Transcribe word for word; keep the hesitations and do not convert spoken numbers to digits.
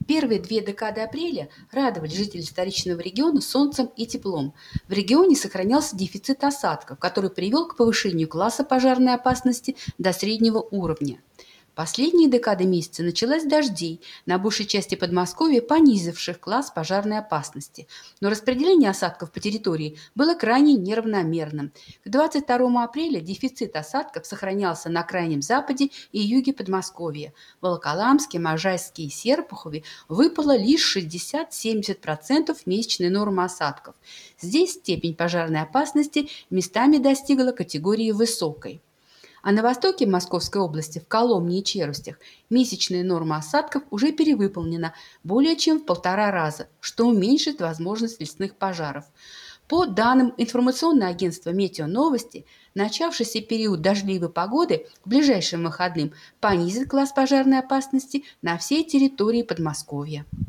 Первые две декады апреля радовали жителей столичного региона солнцем и теплом. В регионе сохранялся дефицит осадков, который привел к повышению класса пожарной опасности до среднего уровня. Последние декады месяца началась с дождей, на большей части Подмосковья понизивших класс пожарной опасности. Но распределение осадков по территории было крайне неравномерным. К двадцать второму апреля дефицит осадков сохранялся на крайнем западе и юге Подмосковья. В Волоколамске, Можайске и Серпухове выпало лишь шестьдесят-семьдесят процентов месячной нормы осадков. Здесь степень пожарной опасности местами достигла категории высокой. А на востоке Московской области, в Коломне и Черустях, месячная норма осадков уже перевыполнена более чем в полтора раза, что уменьшит возможность лесных пожаров. По данным информационного агентства «Метеоновости», начавшийся период дождливой погоды к ближайшим выходным понизит класс пожарной опасности на всей территории Подмосковья.